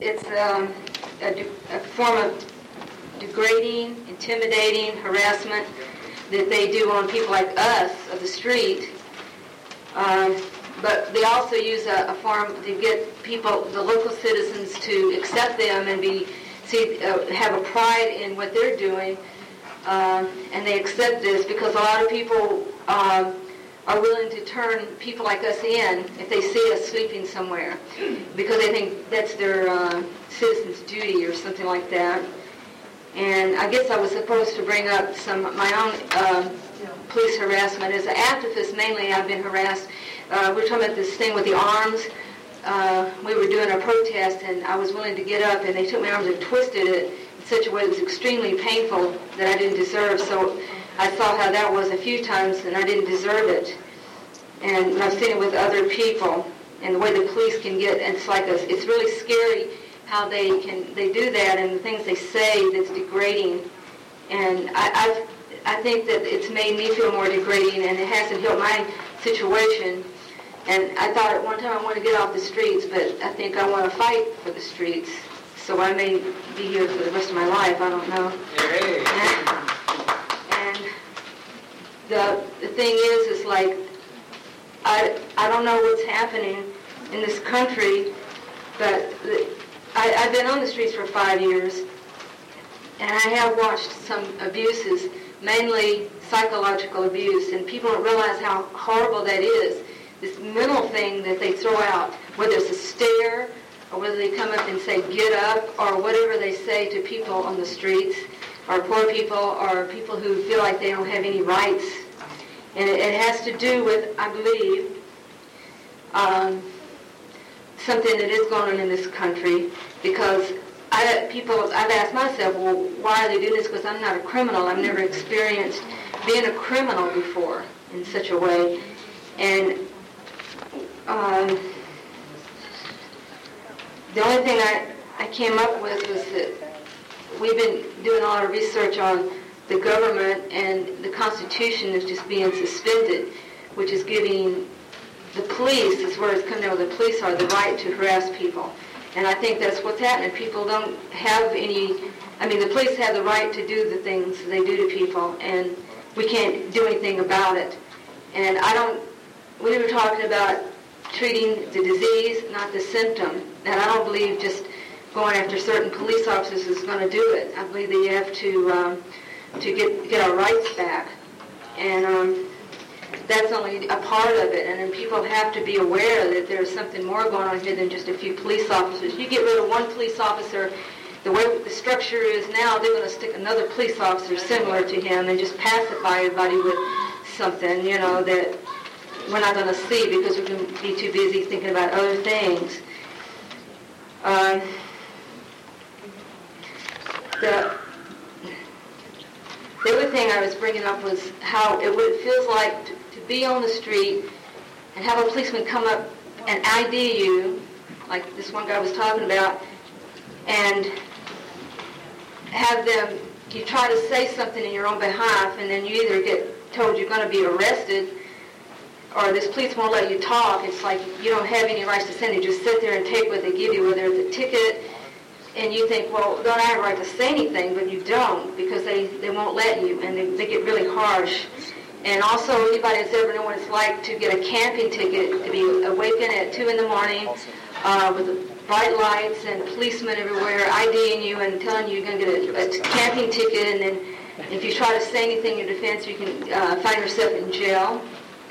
It's a form of degrading, intimidating, harassment that they do on people like us of the street. But they also use a form to get people, the local citizens, to accept them and have a pride in what they're doing. And they accept this because a lot of people are willing to turn people like us in if they see us sleeping somewhere, because they think that's their citizen's duty or something like that. And I guess I was supposed to bring up my own police harassment. As an activist, mainly I've been harassed. We were talking about this thing with the arms. We were doing a protest, and I was willing to get up, and they took my arms and twisted it in such a way that was extremely painful that I didn't deserve. So I saw how that was a few times, and I didn't deserve it. And I've seen it with other people, and the way the police can get, and it's really scary how they do that, and the things they say that's degrading. And I think that it's made me feel more degrading, and it hasn't helped my situation. And I thought at one time I want to get off the streets, but I think I want to fight for the streets. So I may be here for the rest of my life. I don't know. Hey. And the thing is like, I don't know what's happening in this country, but I've been on the streets for 5 years, and I have watched some abuses, mainly psychological abuse, and people don't realize how horrible that is. This mental thing that they throw out, whether it's a stare, or whether they come up and say, get up, or whatever they say to people on the streets, or poor people, or people who feel like they don't have any rights. And it has to do with, I believe, something that is going on in this country, because I've asked myself, well, why are they doing this? Because I'm not a criminal. I've never experienced being a criminal before in such a way. And the only thing I came up with was that we've been doing a lot of research on the government, and the Constitution is just being suspended, which is giving the police, is where it's coming down, the police are the right to harass people. And I think that's what's happening. People don't have the police have the right to do the things they do to people, and we can't do anything about it. And we were talking about treating the disease, not the symptom. And I don't believe just going after certain police officers is going to do it. I believe that you have to get our rights back. And that's only a part of it. And then people have to be aware that there's something more going on here than just a few police officers. You get rid of one police officer, the way the structure is now, they're going to stick another police officer similar to him and just pacify everybody with something, that we're not going to see because we can be too busy thinking about other things. The other thing I was bringing up was how what it feels like to be on the street and have a policeman come up and ID you, like this one guy was talking about, and have them, you try to say something in your own behalf, and then you either get told you're going to be arrested, or this police won't let you talk. It's like you don't have any rights to say. You just sit there and take what they give you, whether it's a ticket, and you think, well, don't I have a right to say anything? But you don't, because they won't let you, and they get really harsh. And also, anybody that's ever known what it's like to get a camping ticket, to be awakened at 2 a.m. With bright lights and policemen everywhere IDing you and telling you you're going to get a camping ticket, and then if you try to say anything in defense, you can find yourself in jail.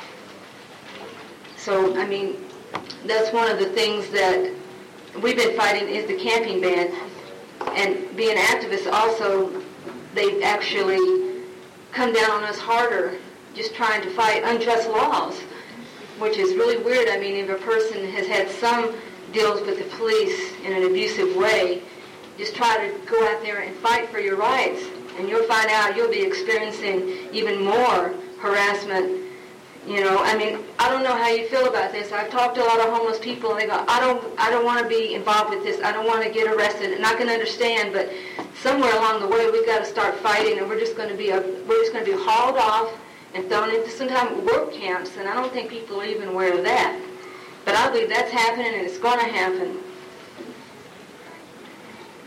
So, that's one of the things that we've been fighting is the camping ban. And being activists also, they've actually come down on us harder, just trying to fight unjust laws, which is really weird. If a person has had some deals with the police in an abusive way, just try to go out there and fight for your rights, and you'll find out you'll be experiencing even more harassment. I don't know how you feel about this. I've talked to a lot of homeless people, and they go, I don't want to be involved with this. I don't want to get arrested. And I can understand, but somewhere along the way, we've got to start fighting, and we're just going to be hauled off and thrown into sometimes work camps. And I don't think people are even aware of that. But I believe that's happening, and it's going to happen.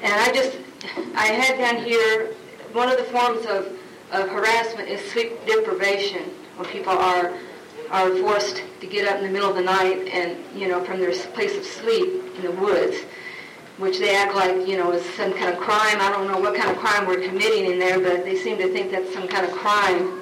And I had down here, one of the forms of harassment is sleep deprivation, when people are forced to get up in the middle of the night and, from their place of sleep in the woods, which they act like, is some kind of crime. I don't know what kind of crime we're committing in there, but they seem to think that's some kind of crime.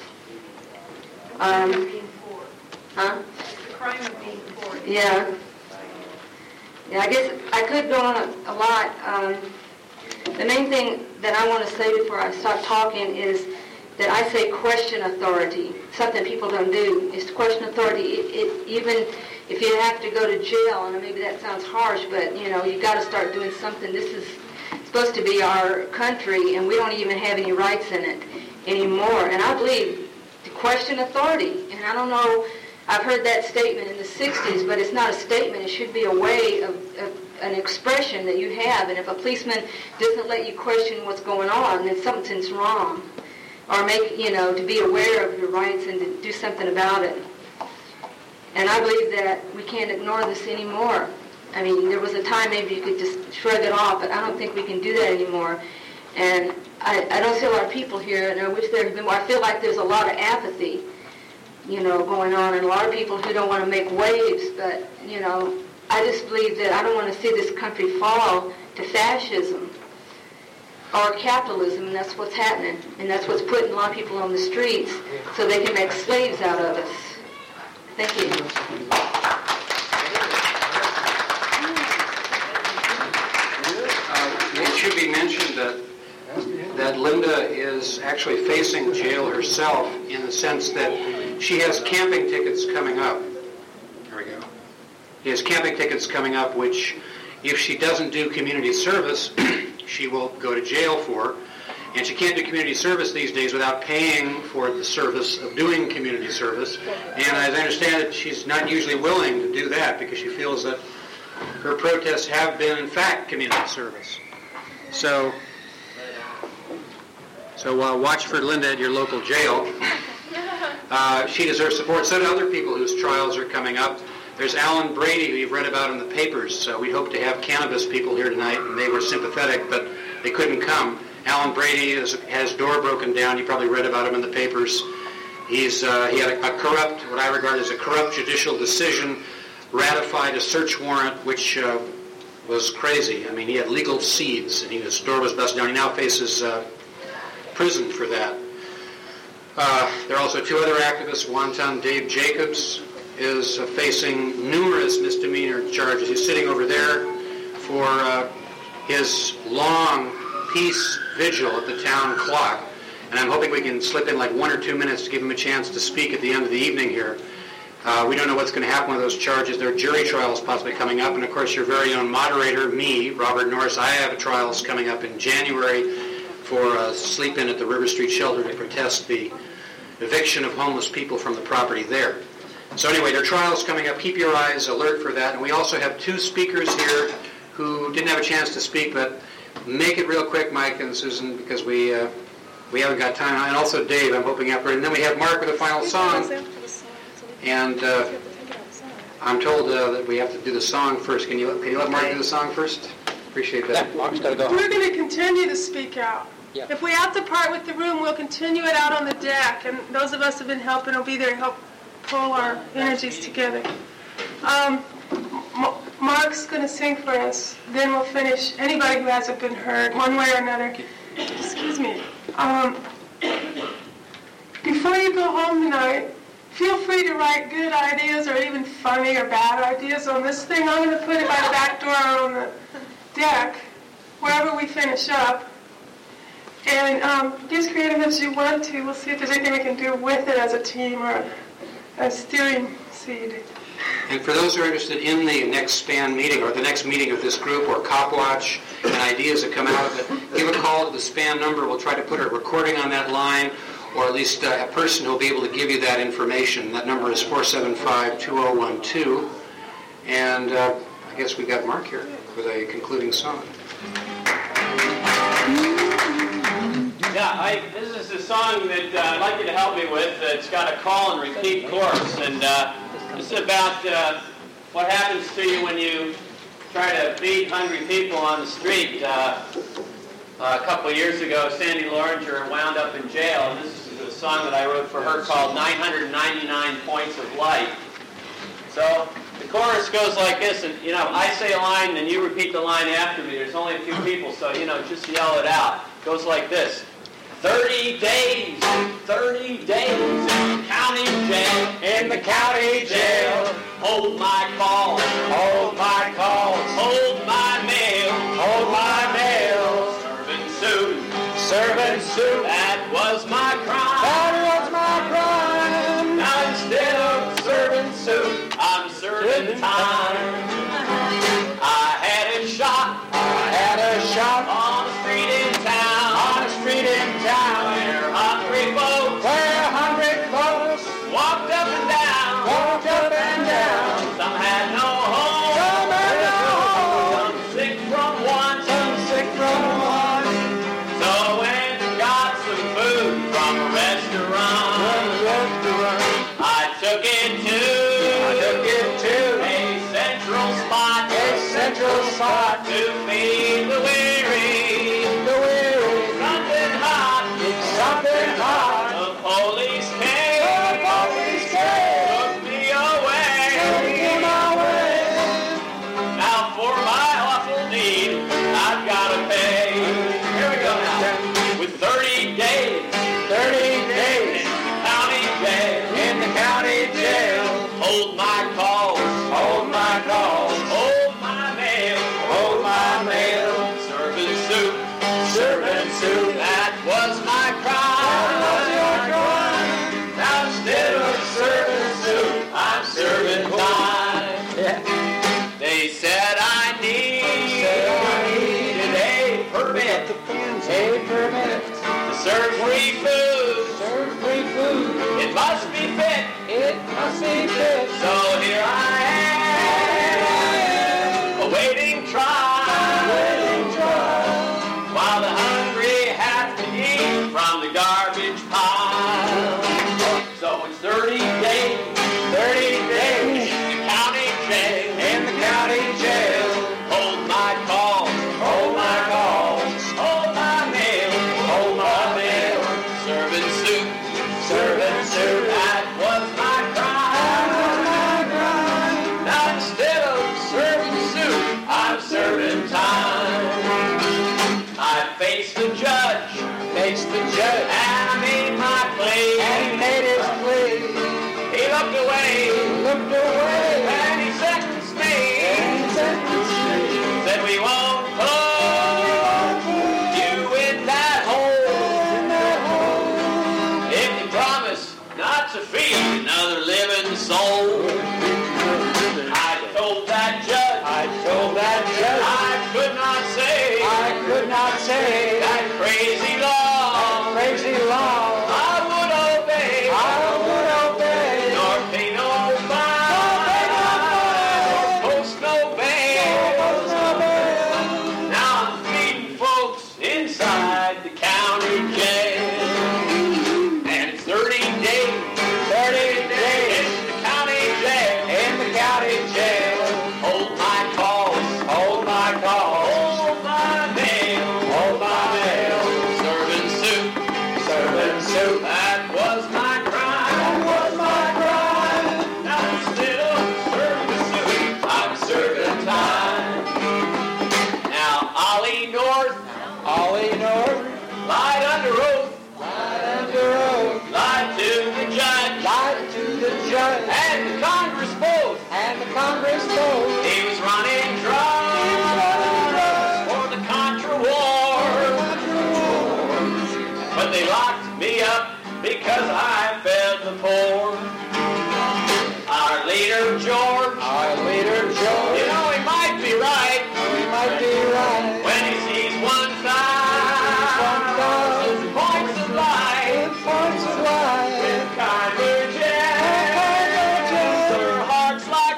Huh? The crime of being poor. Yeah. Yeah, I guess I could go on a lot. The main thing that I want to say before I start talking is that I say question authority. Something people don't do is to question authority. Even if you have to go to jail, and maybe that sounds harsh, but you got to start doing something. This is supposed to be our country, and we don't even have any rights in it anymore. And I believe to question authority. And I don't know, I've heard that statement in the 60s, but it's not a statement. It should be a way of an expression that you have. And if a policeman doesn't let you question what's going on, then something's wrong. Or to be aware of your rights and to do something about it. And I believe that we can't ignore this anymore. I mean, there was a time maybe you could just shrug it off, but I don't think we can do that anymore. And I don't see a lot of people here, and I wish there had been more. I feel like there's a lot of apathy, going on, and a lot of people who don't want to make waves, but, I just believe that I don't want to see this country fall to fascism or capitalism, and that's what's happening. And that's what's putting a lot of people on the streets so they can make slaves out of us. Thank you. It should be mentioned that Linda is actually facing jail herself in the sense that she has camping tickets coming up. There we go. She has camping tickets coming up, which if she doesn't do community service, she will go to jail for. And she can't do community service these days without paying for the service of doing community service. And as I understand it, she's not usually willing to do that because she feels that her protests have been, in fact, community service. So watch for Linda at your local jail. She deserves support. So do other people whose trials are coming up. There's Alan Brady, who you've read about in the papers. So we hope to have cannabis people here tonight, and they were sympathetic, but they couldn't come. Alan Brady has door broken down. You probably read about him in the papers. He had a corrupt, what I regard as a corrupt judicial decision, ratified a search warrant, which was crazy. I mean, he had legal seeds, and his door was busted down. He now faces prison for that. There are also two other activists. Wanton Dave Jacobs is facing numerous misdemeanor charges. He's sitting over there for his long peace vigil at the town clock. And I'm hoping we can slip in like 1 or 2 minutes to give him a chance to speak at the end of the evening here. We don't know what's going to happen with those charges. There are jury trials possibly coming up. And, of course, your very own moderator, me, Robert Norris, I have trials coming up in January for sleep-in at the River Street Shelter to protest the eviction of homeless people from the property there. So anyway, there are trials coming up. Keep your eyes alert for that. And we also have two speakers here who didn't have a chance to speak, but make it real quick, Mike and Susan, because we haven't got time. And also Dave, I'm hoping after. And then we have Mark with a final song. And I'm told that we have to do the song first. Can you let Mark do the song first? Appreciate that. Yeah, Mark's got to go. We're going to continue to speak out. Yeah. If we have to part with the room, we'll continue it out on the deck. And those of us who have been helping will be there to help pull our energies together. Mark's going to sing for us. Then we'll finish. Anybody who hasn't been heard, one way or another. Excuse me. Before you go home tonight, feel free to write good ideas or even funny or bad ideas on this thing. I'm going to put it by the back door or on the deck, wherever we finish up. And be as creative as you want to. We'll see if there's anything we can do with it as a team or a steering seed. And for those who are interested in the next SPAN meeting or the next meeting of this group or Copwatch and ideas that come out of it, give a call to the SPAN number. We'll try to put a recording on that line, or at least a person who will be able to give you that information. That number is 475-2012. And I guess we got Mark here with a concluding song. Yeah, this is a song that I'd like you to help me with. It's got a call and repeat chorus, and it's about what happens to you when you try to feed hungry people on the street. A couple of years ago, Sandy Loringer wound up in jail, and this is a song that I wrote for her called 999 Points of Light. So the chorus goes like this, and I say a line, and you repeat the line after me. There's only a few people, so just yell it out. It goes like this. 30 days in the county jail, in the county jail. Hold my calls, hold my calls, hold my mail, hold my mail. Serving suit, that was my crime. That was my crime. Now instead of serving suit, I'm serving time. I had a shot on the street in town, where hungry folks walked up and down. Some had no home, some sick from want. So when I got some food from a restaurant, I took it to a central spot to feed the weary. Something hot, the police came, took me away. Now for my awful deed, I've got to pay. Here we go now. With 30 days in the county jail. Hold my calls, hold my mail, serving suit, that was my crime. Now instead of serving suit, I'm serving time. They said I needed a permit to serve free food. It must be fit. So here I am, awaiting trial, while the hungry have to eat from the garbage pile. So it's 30 days in the county jail. Hold my calls, hold my mail, serving suit, that was my crime. Now instead of serving suit, I'm serving time. I faced the judge, and I made my plea. He looked away, and he sentenced me. Said we won't put you in that hole if you promise not to feed another living soul. I told that judge I could not say that crazy law. I would obey, nor pay no fine, post no bail. Now I'm feeding folks inside the county jail, and it's 30 days in the county jail. Hold my calls, hold my mail, serving suit, that was my crime. Now instead of serving suit, I'm serving time. Now Ollie North lied under oath, lied to the judge, and the Congress both. He was running drugs for the Contra War, but they locked me up because I fed the poor. Our leader George, he might be right when he sees 1,000 points of light with convergence or hearts like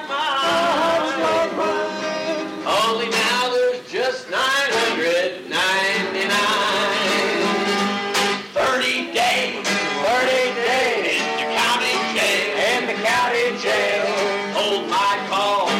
mine. Only now there's just 999. 30 days in the county jail. Hold my call,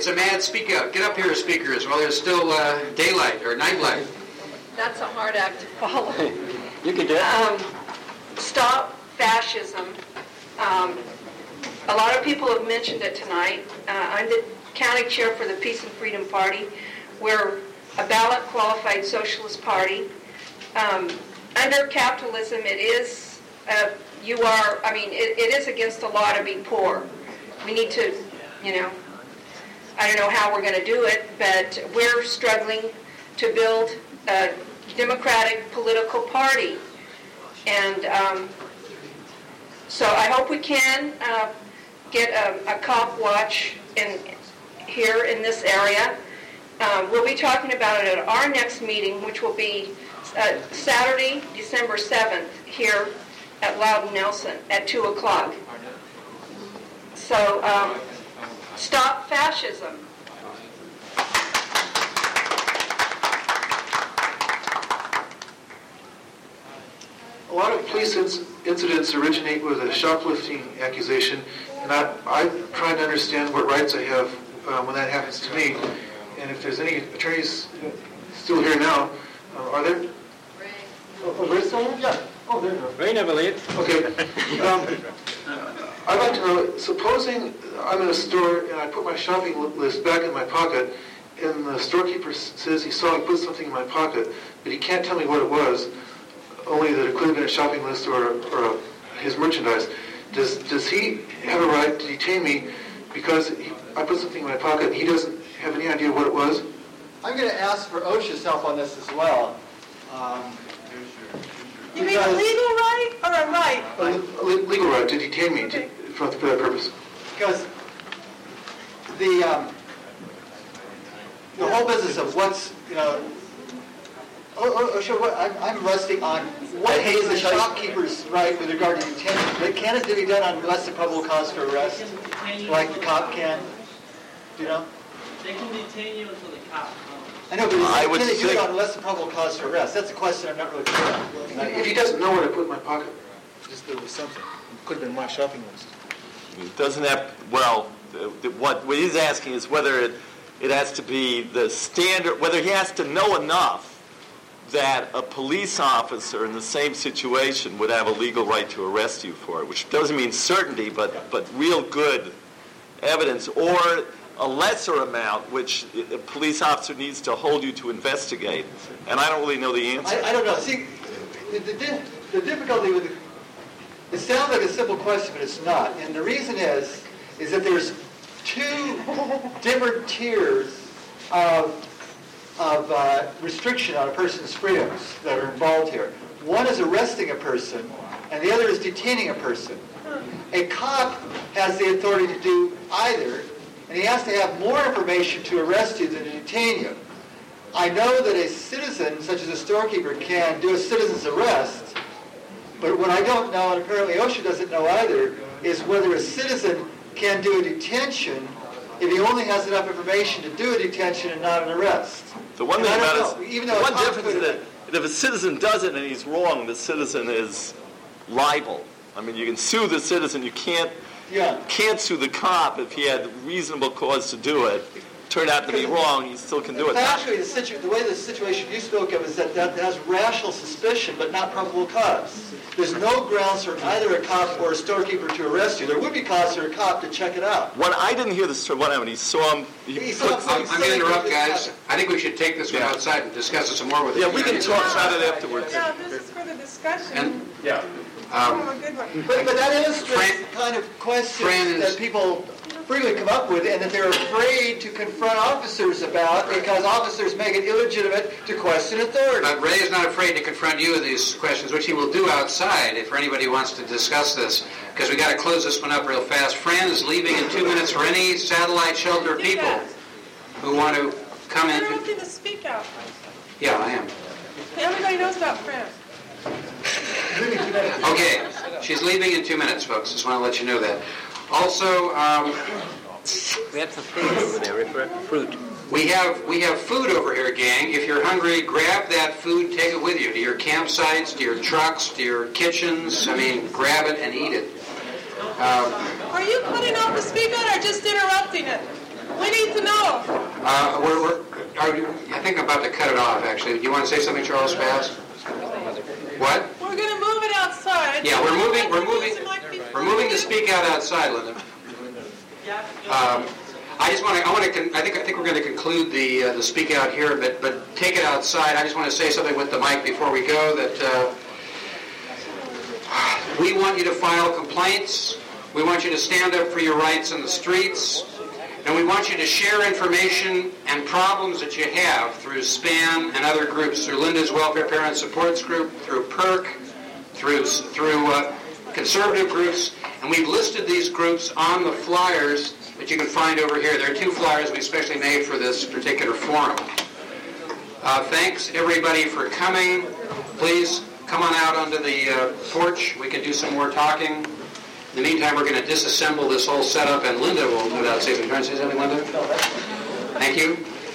a mad speak out. Get up here, speakers, while there's still daylight or nightlight. That's a hard act to follow. You can do it. Stop fascism. A lot of people have mentioned it tonight. I'm the county chair for the Peace and Freedom Party. We're a ballot qualified socialist party. Under capitalism, it is it is against the law to be poor. We need to, I don't know how we're going to do it, but we're struggling to build a democratic political party. And so I hope we can get a cop watch here in this area. We'll be talking about it at our next meeting, which will be Saturday, December 7th, here at Loudon Nelson at 2 o'clock. So stop fascism. A lot of police incidents originate with a shoplifting accusation, and I'm trying to understand what rights I have when that happens to me. And if there's any attorneys still here now, are there? Ray. Oh, Ray's still here? Yeah. Oh, there you go. Ray never leaves. Okay. I'd like to know, supposing I'm in a store and I put my shopping list back in my pocket, and the storekeeper says he saw me put something in my pocket, but he can't tell me what it was, only that it could have been a shopping list or his merchandise. Does he have a right to detain me because I put something in my pocket and he doesn't have any idea what it was? I'm going to ask for OSHA's help on this as well. You mean a legal right or a right? A legal right to detain me for that purpose. Because the whole business of what's, OSHA, I'm resting on what is the shopkeeper's right with regard to detention. Can it be done unless the probable cause for arrest, like the cop can? Do you know? They can detain you until the cop comes. I know, but can they do it unless the probable cause for arrest? That's a question I'm not really clear on. If he doesn't know what I put in my pocket, just there was something. It could have been my shopping list. It doesn't have, what he's asking is whether it has to be the standard, whether he has to know enough that a police officer in the same situation would have a legal right to arrest you for it, which doesn't mean certainty, but real good evidence, or a lesser amount, which a police officer needs to hold you to investigate. And I don't really know the answer. I don't know. See, the difficulty with it sounds like a simple question, but it's not. And the reason is that there's two different tiers of restriction on a person's freedoms that are involved here. One is arresting a person, and the other is detaining a person. A cop has the authority to do either, and he has to have more information to arrest you than to detain you. I know that a citizen, such as a storekeeper, can do a citizen's arrest, but what I don't know, and apparently OSHA doesn't know either, is whether a citizen can do a detention if he only has enough information to do a detention and not an arrest. The one thing about it is, the one difference is that if a citizen does it and he's wrong, the citizen is liable. I mean, you can sue the citizen. You can't sue the cop if he had reasonable cause to do it. Turned out to be wrong, he still can do it. Actually, the way the situation you spoke of is that has rational suspicion, but not probable cause. There's no grounds for either a cop or a storekeeper to arrest you. There would be cause for a cop to check it out. I didn't hear the story. What happened? He saw him. I'm going to interrupt, guys. I think we should take this one outside and discuss it some more with him. Yeah, we can talk about it afterwards. Yeah, this is for the discussion. Yeah. A good one. But that illustrates the kind of questions that people frequently come up with, and that they're afraid to confront officers about because officers make it illegitimate to question authority. But Ray is not afraid to confront you with these questions, which he will do outside if anybody wants to discuss this, because we got to close this one up real fast. Fran is leaving in 2 minutes for any satellite shelter people who want to come in. You're looking to speak out. Yeah, I am. Everybody knows about Fran. Okay, she's leaving in 2 minutes, folks. Just want to let you know that. Also, We have some fruit over there, fruit. we have food over here, gang. If you're hungry, grab that food, take it with you to your campsites, to your trucks, to your kitchens. I mean, grab it and eat it. Are you cutting off the speak out or just interrupting it? We need to know. I think I'm about to cut it off, actually. Do you want to say something, Charles, fast? What? We're going to move it outside. Yeah, we're moving to speak out outside, Linda. I think we're going to conclude the speak out here, but take it outside. I just want to say something with the mic before we go, that we want you to file complaints. We want you to stand up for your rights in the streets. And we want you to share information and problems that you have through SPAN and other groups, through Linda's Welfare Parent Supports Group, through PERC, through conservative groups. And we've listed these groups on the flyers that you can find over here. There are 2 flyers we specially made for this particular forum. Thanks, everybody, for coming. Please come on out onto the porch. We can do some more talking. In the meantime, we're going to disassemble this whole setup, and Linda will no doubt say something. Trying to say something, Linda? Thank you.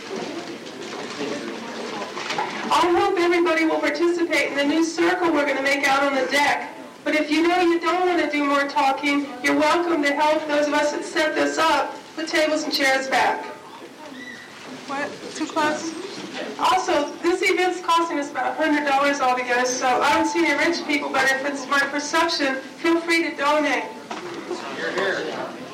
I hope everybody will participate in the new circle we're going to make out on the deck. But if you know you don't want to do more talking, you're welcome to help those of us that set this up put tables and chairs back. What? Too close? Also, this event's costing us about $100 altogether, so I don't see any rich people, but if it's my perception, feel free to donate. You're here.